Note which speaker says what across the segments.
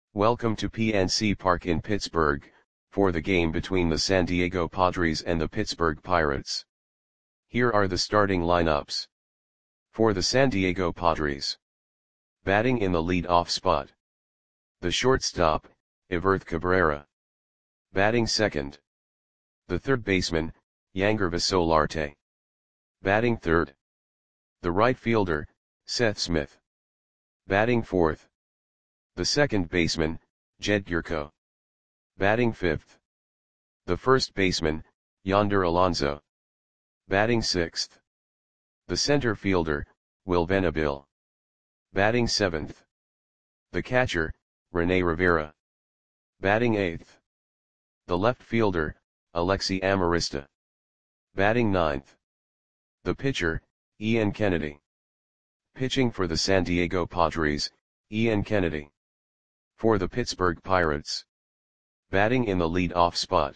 Speaker 1: Welcome to PNC Park in Pittsburgh, for the game between the San Diego Padres and the Pittsburgh Pirates. Here are the starting lineups. For the San Diego Padres. Batting in the lead-off spot. The shortstop, Everth Cabrera. Batting second. The third baseman, Yangervis Solarte. Batting third. The right fielder, Seth Smith. Batting fourth. The second baseman, Jed Gyorko. Batting fifth. The first baseman, Yonder Alonso. Batting sixth. The center fielder, Will Venable. Batting seventh. The catcher, Rene Rivera. Batting eighth. The left fielder, Alexi Amarista. Batting ninth. The pitcher, Ian Kennedy. Pitching for the San Diego Padres, Ian Kennedy. For the Pittsburgh Pirates. Batting in the lead-off spot.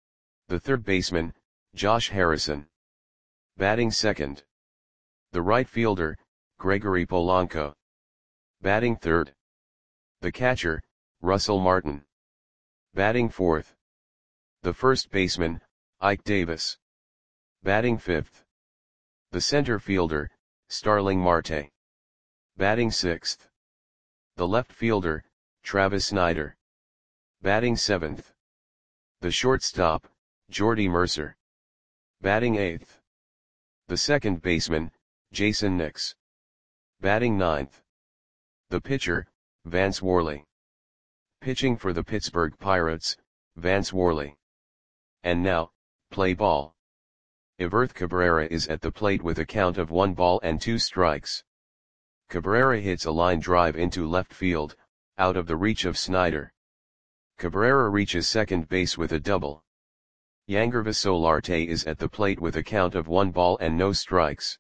Speaker 1: The third baseman, Josh Harrison. Batting second. The right fielder, Gregory Polanco. Batting third. The catcher, Russell Martin. Batting fourth. The first baseman, Ike Davis. Batting fifth. The center fielder, Starling Marte. Batting sixth. The left fielder, Travis Snider. Batting seventh. The shortstop, Jordy Mercer. Batting eighth. The second baseman, Jason Nix. Batting ninth. The pitcher, Vance Worley. Pitching for the Pittsburgh Pirates, Vance Worley. And now, play ball. Everth Cabrera is at the plate with a count of 1 ball and 2 strikes. Cabrera hits a line drive into left field, out of the reach of Snider. Cabrera reaches second base with a double. Yangervis Solarte is at the plate with a count of 1 ball and no strikes.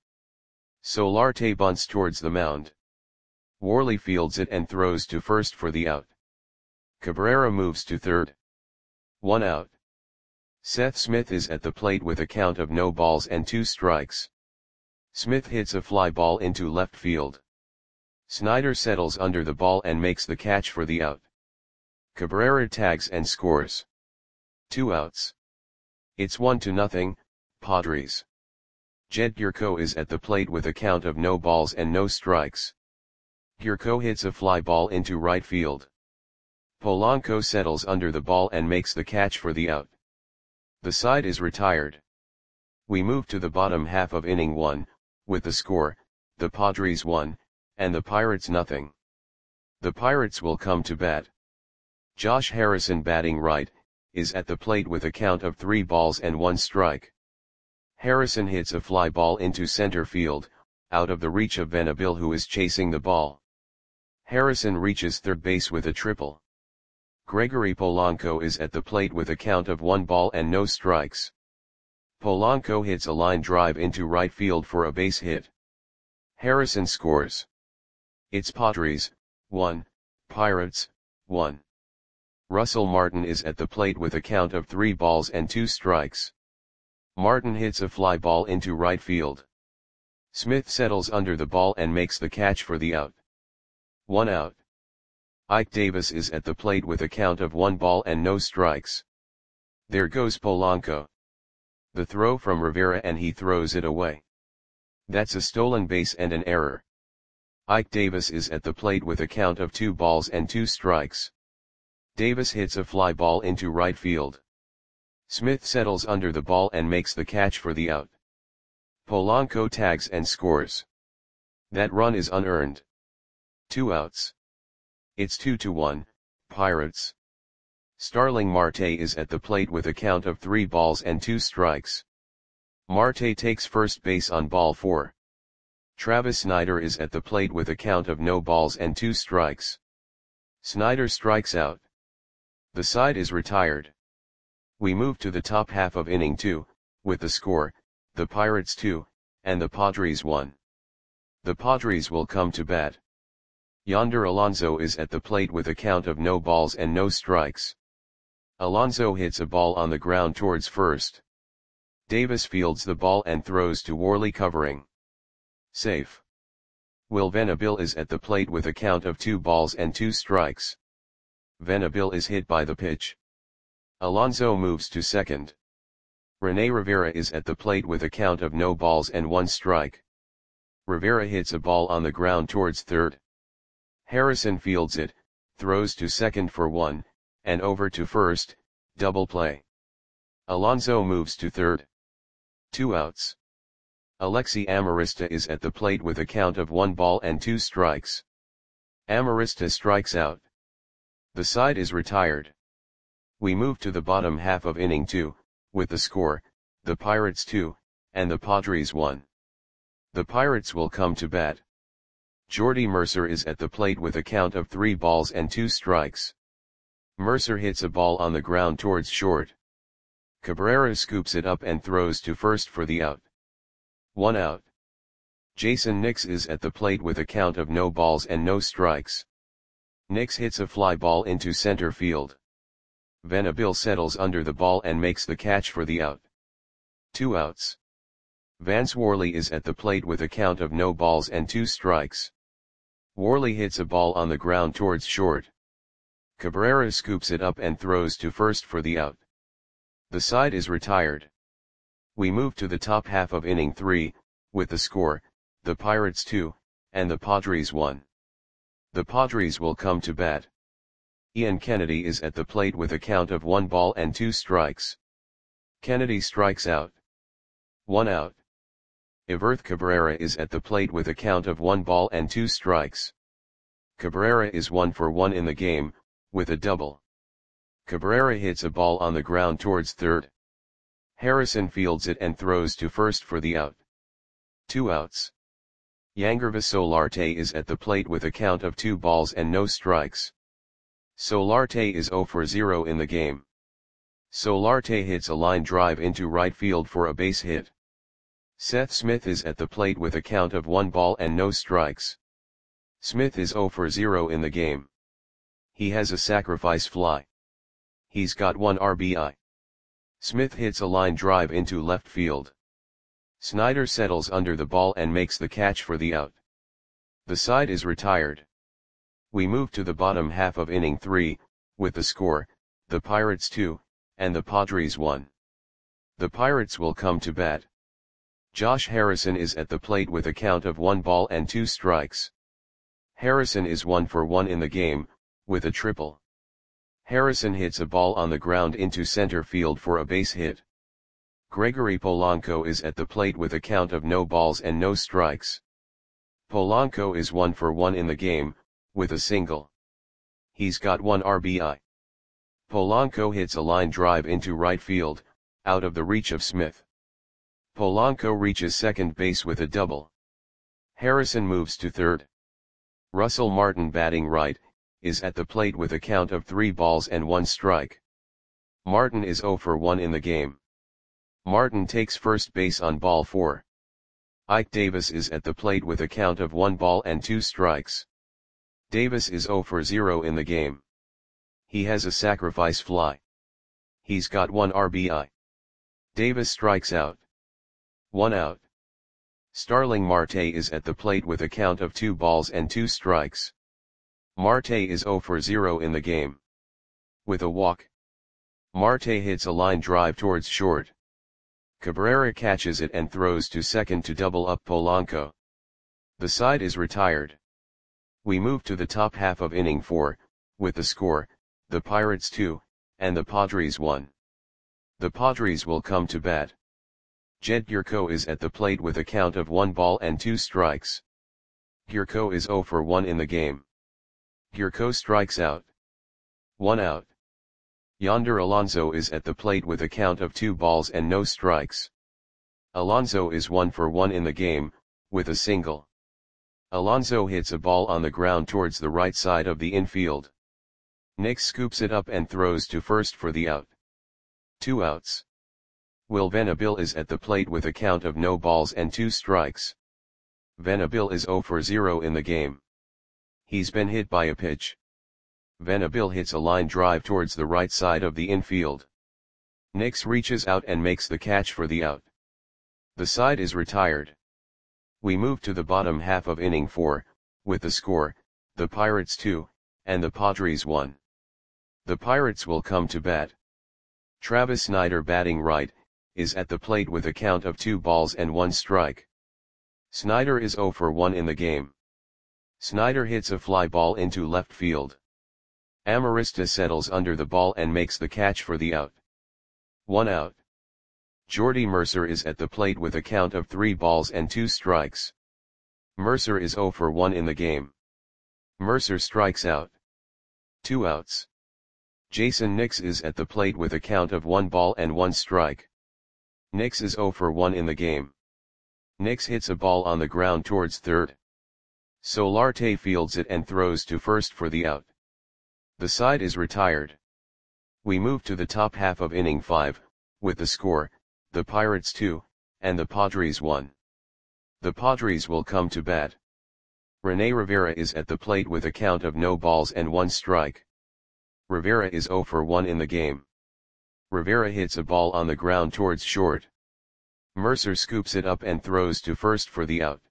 Speaker 1: Solarte bunts towards the mound. Worley fields it and throws to first for the out. Cabrera moves to third. 1 out. Seth Smith is at the plate with a count of no balls and 2 strikes. Smith hits a fly ball into left field. Snider settles under the ball and makes the catch for the out. Cabrera tags and scores. 2 outs. It's 1-0, Padres. Jed Gyorko is at the plate with a count of no balls and no strikes. Gyorko hits a fly ball into right field. Polanco settles under the ball and makes the catch for the out. The side is retired. We move to the bottom half of inning 1, with the score, the Padres 1, and the Pirates 0. The Pirates will come to bat. Josh Harrison, batting right, is at the plate with a count of 3 balls and 1 strike. Harrison hits a fly ball into center field, out of the reach of Venable, who is chasing the ball. Harrison reaches third base with a triple. Gregory Polanco is at the plate with a count of 1 ball and no strikes. Polanco hits a line drive into right field for a base hit. Harrison scores. It's Padres 1, Pirates 1. Russell Martin is at the plate with a count of 3 balls and 2 strikes. Martin hits a fly ball into right field. Smith settles under the ball and makes the catch for the out. 1 out. Ike Davis is at the plate with a count of 1 ball and no strikes. There goes Polanco. The throw from Rivera and he throws it away. That's a stolen base and an error. Ike Davis is at the plate with a count of 2 balls and 2 strikes. Davis hits a fly ball into right field. Smith settles under the ball and makes the catch for the out. Polanco tags and scores. That run is unearned. 2 outs. It's 2-1, Pirates. Starling Marte is at the plate with a count of 3 balls and 2 strikes. Marte takes first base on ball 4. Travis Snider is at the plate with a count of no balls and 2 strikes. Snider strikes out. The side is retired. We move to the top half of inning 2, with the score, the Pirates 2, and the Padres 1. The Padres will come to bat. Yonder Alonso is at the plate with a count of no balls and no strikes. Alonso hits a ball on the ground towards first. Davis fields the ball and throws to Worley, covering. Safe. Will Venable is at the plate with a count of 2 balls and 2 strikes. Venabil is hit by the pitch. Alonso moves to second. Rene Rivera is at the plate with a count of no balls and 1 strike. Rivera hits a ball on the ground towards third. Harrison fields it, throws to second for 1, and over to first, double play. Alonso moves to third. 2 outs. Alexi Amarista is at the plate with a count of 1 ball and 2 strikes. Amarista strikes out. The side is retired. We move to the bottom half of inning 2, with the score, the Pirates 2, and the Padres 1. The Pirates will come to bat. Jordy Mercer is at the plate with a count of 3 balls and 2 strikes. Mercer hits a ball on the ground towards short. Cabrera scoops it up and throws to first for the out. 1 out. Jason Nix is at the plate with a count of no balls and no strikes. Nix hits a fly ball into center field. Venabil settles under the ball and makes the catch for the out. 2 outs. Vance Worley is at the plate with a count of no balls and 2 strikes. Worley hits a ball on the ground towards short. Cabrera scoops it up and throws to first for the out. The side is retired. We move to the top half of inning 3, with the score, the Pirates 2, and the Padres 1. The Padres will come to bat. Ian Kennedy is at the plate with a count of 1 ball and 2 strikes. Kennedy strikes out. 1 out. Everth Cabrera is at the plate with a count of 1 ball and 2 strikes. Cabrera is 1 for 1 in the game, with a double. Cabrera hits a ball on the ground towards third. Harrison fields it and throws to first for the out. 2 outs. Yangervis Solarte is at the plate with a count of 2 balls and no strikes. Solarte is 0 for 0 in the game. Solarte hits a line drive into right field for a base hit. Seth Smith is at the plate with a count of 1 ball and no strikes. Smith is 0 for 0 in the game. He has a sacrifice fly. He's got 1 RBI. Smith hits a line drive into left field. Snyder settles under the ball and makes the catch for the out. The side is retired. We move to the bottom half of inning 3, with the score, the Pirates 2, and the Padres 1. The Pirates will come to bat. Josh Harrison is at the plate with a count of 1 ball and 2 strikes. Harrison is 1 for 1 in the game, with a triple. Harrison hits a ball on the ground into center field for a base hit. Gregory Polanco is at the plate with a count of no balls and no strikes. Polanco is 1 for 1 in the game, with a single. He's got 1 RBI. Polanco hits a line drive into right field, out of the reach of Smith. Polanco reaches second base with a double. Harrison moves to third. Russell Martin, batting right, is at the plate with a count of 3 balls and 1 strike. Martin is 0 for 1 in the game. Martin takes first base on ball 4. Ike Davis is at the plate with a count of 1 ball and 2 strikes. Davis is 0 for 0 in the game. He has a sacrifice fly. He's got 1 RBI. Davis strikes out. 1 out. Starling Marte is at the plate with a count of 2 balls and 2 strikes. Marte is 0 for 0 in the game. With a walk. Marte hits a line drive towards short. Cabrera catches it and throws to second to double up Polanco. The side is retired. We move to the top half of inning 4, with the score, the Pirates 2, and the Padres 1. The Padres will come to bat. Jed Gurko is at the plate with a count of 1 ball and 2 strikes. Gurko is 0 for 1 in the game. Gurko strikes out. 1 out. Yonder Alonso is at the plate with a count of 2 balls and no strikes. Alonso is 1 for 1 in the game, with a single. Alonso hits a ball on the ground towards the right side of the infield. Nix scoops it up and throws to first for the out. 2 outs. Will Venabil is at the plate with a count of no balls and 2 strikes. Venabil is 0 for 0 in the game. He's been hit by a pitch. Venabil hits a line drive towards the right side of the infield. Nix reaches out and makes the catch for the out. The side is retired. We move to the bottom half of inning 4, with the score, the Pirates 2, and the Padres 1. The Pirates will come to bat. Travis Snider, batting right, is at the plate with a count of 2 balls and 1 strike. Snider is 0 for 1 in the game. Snider hits a fly ball into left field. Amarista settles under the ball and makes the catch for the out. 1 out. Jordy Mercer is at the plate with a count of 3 balls and 2 strikes. Mercer is 0 for 1 in the game. Mercer strikes out. 2 outs. Jason Nix is at the plate with a count of 1 ball and 1 strike. Nix is 0 for 1 in the game. Nix hits a ball on the ground towards third. Solarte fields it and throws to first for the out. The side is retired. We move to the top half of inning 5, with the score, the Pirates 2, and the Padres 1. The Padres will come to bat. Rene Rivera is at the plate with a count of no balls and 1 strike. Rivera is 0 for 1 in the game. Rivera hits a ball on the ground towards short. Mercer scoops it up and throws to first for the out.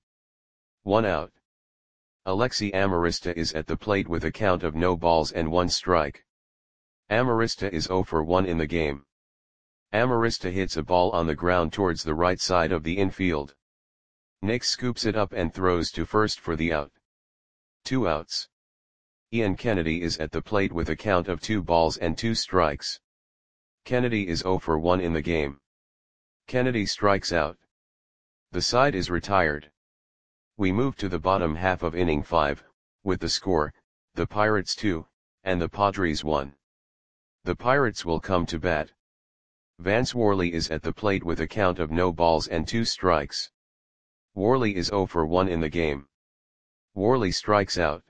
Speaker 1: 1 out. Alexi Amarista is at the plate with a count of no balls and 1 strike. Amarista is 0 for 1 in the game. Amarista hits a ball on the ground towards the right side of the infield. Nix scoops it up and throws to first for the out. 2 outs. Ian Kennedy is at the plate with a count of 2 balls and 2 strikes. Kennedy is 0 for 1 in the game. Kennedy strikes out. The side is retired. We move to the bottom half of inning 5, with the score, the Pirates 2, and the Padres 1. The Pirates will come to bat. Vance Worley is at the plate with a count of no balls and 2 strikes. Worley is 0 for 1 in the game. Worley strikes out.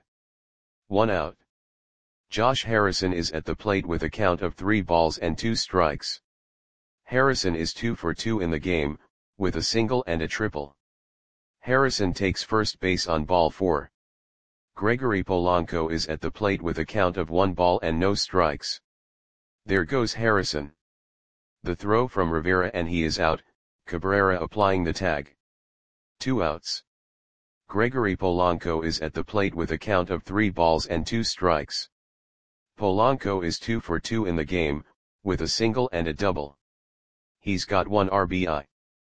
Speaker 1: 1 out. Josh Harrison is at the plate with a count of 3 balls and 2 strikes. Harrison is 2 for 2 in the game, with a single and a triple. Harrison takes first base on ball 4. Gregory Polanco is at the plate with a count of 1 ball and no strikes. There goes Harrison. The throw from Rivera and he is out, Cabrera applying the tag. 2 outs. Gregory Polanco is at the plate with a count of 3 balls and 2 strikes. Polanco is 2 for 2 in the game, with a single and a double. He's got 1 RBI.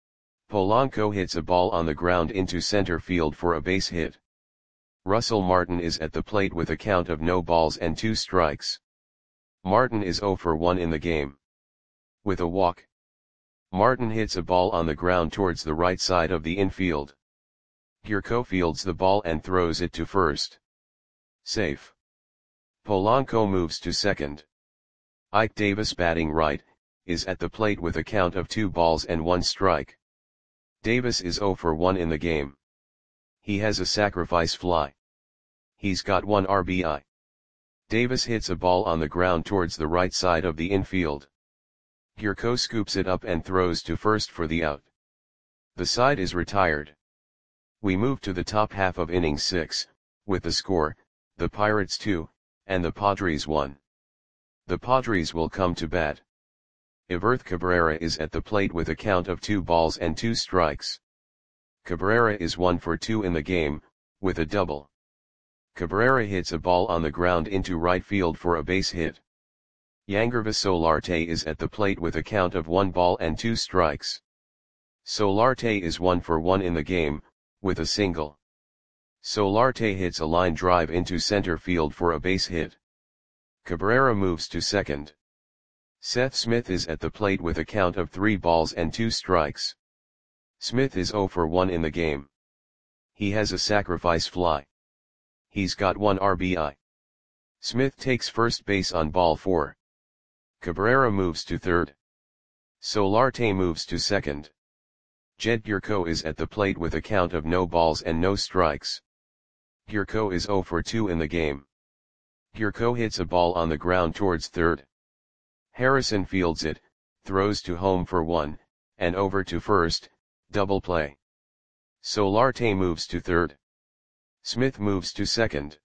Speaker 1: Polanco hits a ball on the ground into center field for a base hit. Russell Martin is at the plate with a count of no balls and 2 strikes. Martin is 0 for 1 in the game. With a walk. Martin hits a ball on the ground towards the right side of the infield. Gurko fields the ball and throws it to first. Safe. Polanco moves to second. Ike Davis, batting right, is at the plate with a count of 2 balls and 1 strike. Davis is 0 for 1 in the game. He has a sacrifice fly. He's got 1 RBI. Davis hits a ball on the ground towards the right side of the infield. Gurko scoops it up and throws to first for the out. The side is retired. We move to the top half of inning 6, with the score, the Pirates 2, and the Padres 1. The Padres will come to bat. Everth Cabrera is at the plate with a count of 2 balls and 2 strikes. Cabrera is 1 for 2 in the game, with a double. Cabrera hits a ball on the ground into right field for a base hit. Yangervis Solarte is at the plate with a count of 1 ball and 2 strikes. Solarte is 1 for 1 in the game, with a single. Solarte hits a line drive into center field for a base hit. Cabrera moves to second. Seth Smith is at the plate with a count of 3 balls and 2 strikes. Smith is 0 for 1 in the game. He has a sacrifice fly. He's got 1 RBI. Smith takes first base on ball 4. Cabrera moves to third. Solarte moves to second. Jed Gurko is at the plate with a count of no balls and no strikes. Gurko is 0 for 2 in the game. Gurko hits a ball on the ground towards third. Harrison fields it, throws to home for 1, and over to first, double play. Solarte moves to third. Smith moves to second.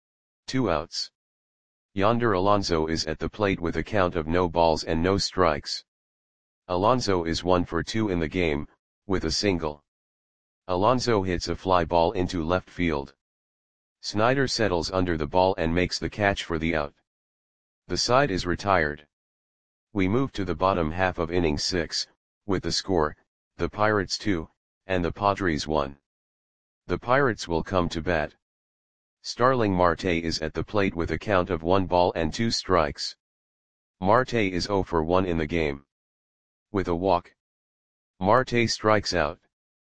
Speaker 1: 2 outs. Yonder Alonso is at the plate with a count of no balls and no strikes. Alonso is 1 for 2 in the game, with a single. Alonso hits a fly ball into left field. Snider settles under the ball and makes the catch for the out. The side is retired. We move to the bottom half of inning 6, with the score, the Pirates 2, and the Padres 1. The Pirates will come to bat. Starling Marte is at the plate with a count of 1 ball and 2 strikes. Marte is 0 for 1 in the game. With a walk, Marte strikes out.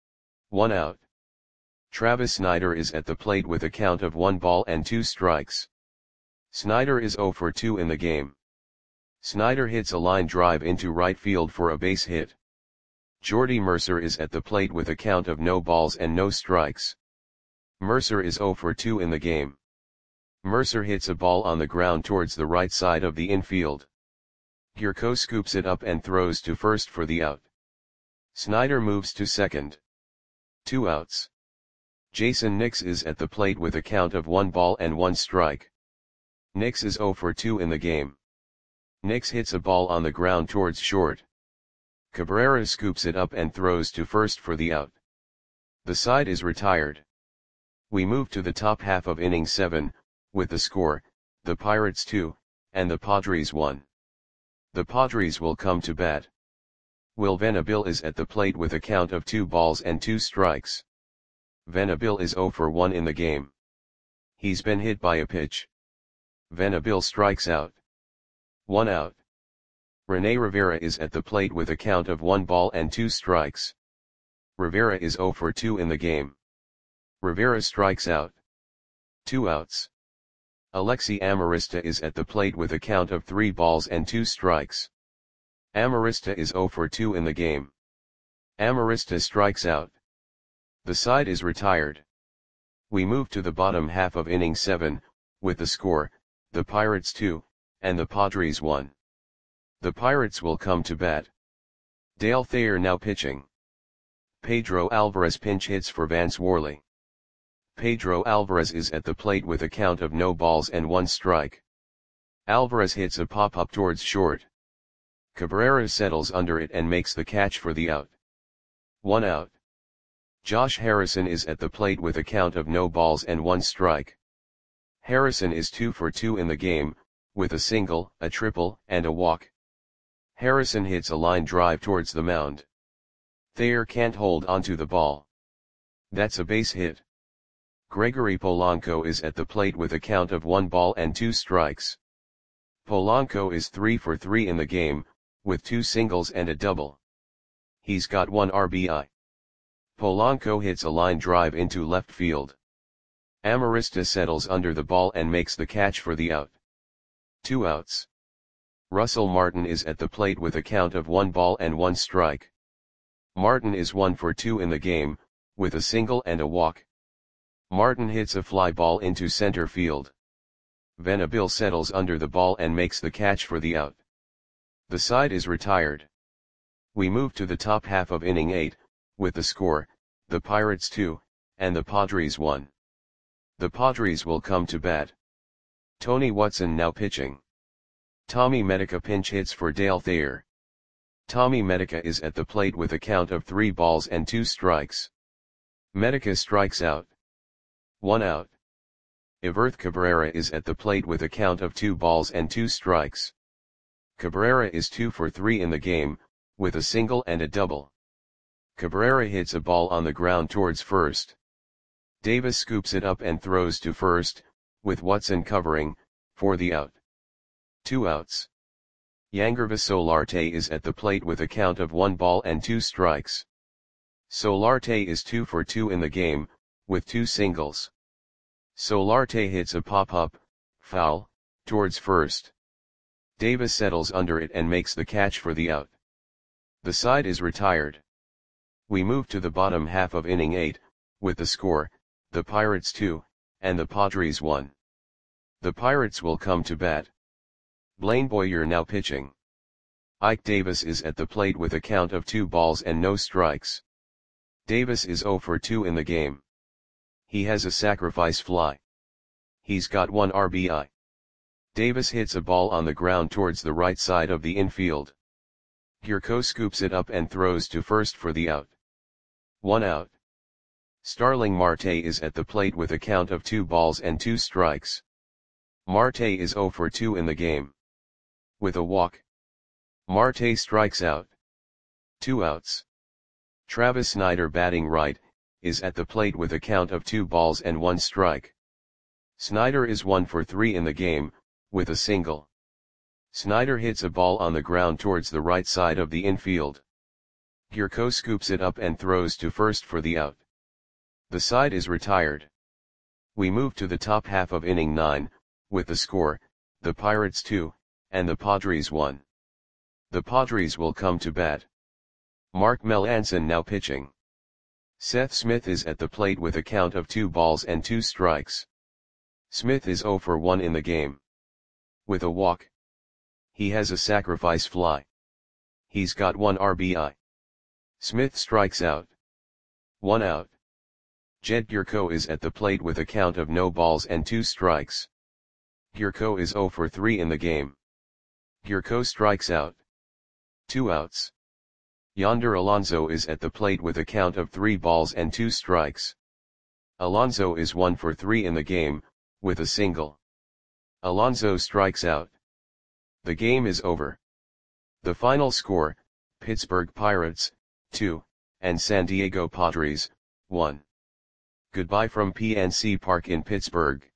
Speaker 1: 1 out. Travis Snider is at the plate with a count of 1 ball and 2 strikes. Snider is 0 for 2 in the game. Snider hits a line drive into right field for a base hit. Jordy Mercer is at the plate with a count of no balls and no strikes. Mercer is 0 for 2 in the game. Mercer hits a ball on the ground towards the right side of the infield. Gurko scoops it up and throws to first for the out. Snider moves to second. 2 outs. Jason Nix is at the plate with a count of 1 ball and 1 strike. Nix is 0 for 2 in the game. Nix hits a ball on the ground towards short. Cabrera scoops it up and throws to first for the out. The side is retired. We move to the top half of inning 7, with the score, the Pirates 2, and the Padres 1. The Padres will come to bat. Will Venable is at the plate with a count of 2 balls and 2 strikes. Venable is 0 for 1 in the game. He's been hit by a pitch. Venable strikes out. 1 out. Rene Rivera is at the plate with a count of 1 ball and 2 strikes. Rivera is 0 for 2 in the game. Rivera strikes out. 2 outs. Alexi Amarista is at the plate with a count of 3 balls and 2 strikes. Amarista is 0 for 2 in the game. Amarista strikes out. The side is retired. We move to the bottom half of inning 7, with the score, the Pirates 2, and the Padres 1. The Pirates will come to bat. Dale Thayer now pitching. Pedro Alvarez pinch hits for Vance Worley. Pedro Alvarez is at the plate with a count of no balls and 1 strike. Alvarez hits a pop-up towards short. Cabrera settles under it and makes the catch for the out. 1 out. Josh Harrison is at the plate with a count of no balls and 1 strike. Harrison is 2 for 2 in the game, with a single, a triple, and a walk. Harrison hits a line drive towards the mound. Thayer can't hold onto the ball. That's a base hit. Gregory Polanco is at the plate with a count of 1 ball and 2 strikes. Polanco is 3 for 3 in the game, with 2 singles and a double. He's got 1 RBI. Polanco hits a line drive into left field. Amarista settles under the ball and makes the catch for the out. 2 outs. Russell Martin is at the plate with a count of 1 ball and 1 strike. Martin is 1 for 2 in the game, with a single and a walk. Martin hits a fly ball into center field. Venable settles under the ball and makes the catch for the out. The side is retired. We move to the top half of inning 8, with the score, the Pirates 2, and the Padres 1. The Padres will come to bat. Tony Watson now pitching. Tommy Medica pinch hits for Dale Thayer. Tommy Medica is at the plate with a count of 3 balls and 2 strikes. Medica strikes out. 1 out. Everth Cabrera is at the plate with a count of 2 balls and 2 strikes. Cabrera is 2 for 3 in the game, with a single and a double. Cabrera hits a ball on the ground towards first. Davis scoops it up and throws to first, with Watson covering, for the out. 2 outs. Yangervis Solarte is at the plate with a count of 1 ball and 2 strikes. Solarte is 2 for 2 in the game, with 2 singles. Solarte hits a pop-up, foul, towards first. Davis settles under it and makes the catch for the out. The side is retired. We move to the bottom half of inning 8, with the score, the Pirates 2, and the Padres 1. The Pirates will come to bat. Blaine Boyer now pitching. Ike Davis is at the plate with a count of 2 balls and no strikes. Davis is 0 for 2 in the game. He has a sacrifice fly. He's got 1 RBI. Davis hits a ball on the ground towards the right side of the infield. Gurko scoops it up and throws to first for the out. 1 out. Starling Marte is at the plate with a count of 2 balls and 2 strikes. Marte is 0 for 2 in the game. With a walk. Marte strikes out. 2 outs. Travis Snider batting right, is at the plate with a count of 2 balls and 1 strike. Snider is 1 for 3 in the game, with a single. Snider hits a ball on the ground towards the right side of the infield. Gyorko scoops it up and throws to first for the out. The side is retired. We move to the top half of inning 9, with the score, the Pirates 2, and the Padres 1. The Padres will come to bat. Mark Melancon now pitching. Seth Smith is at the plate with a count of 2 balls and 2 strikes. Smith is 0 for 1 in the game. With a walk. He has a sacrifice fly. He's got 1 RBI. Smith strikes out. 1 out. Jed Gyorko is at the plate with a count of no balls and 2 strikes. Gyorko is 0 for 3 in the game. Gyorko strikes out. 2 outs. Yonder Alonso is at the plate with a count of 3 balls and 2 strikes. Alonso is 1 for 3 in the game, with a single. Alonso strikes out. The game is over. The final score, Pittsburgh Pirates, 2, and San Diego Padres, 1. Goodbye from PNC Park in Pittsburgh.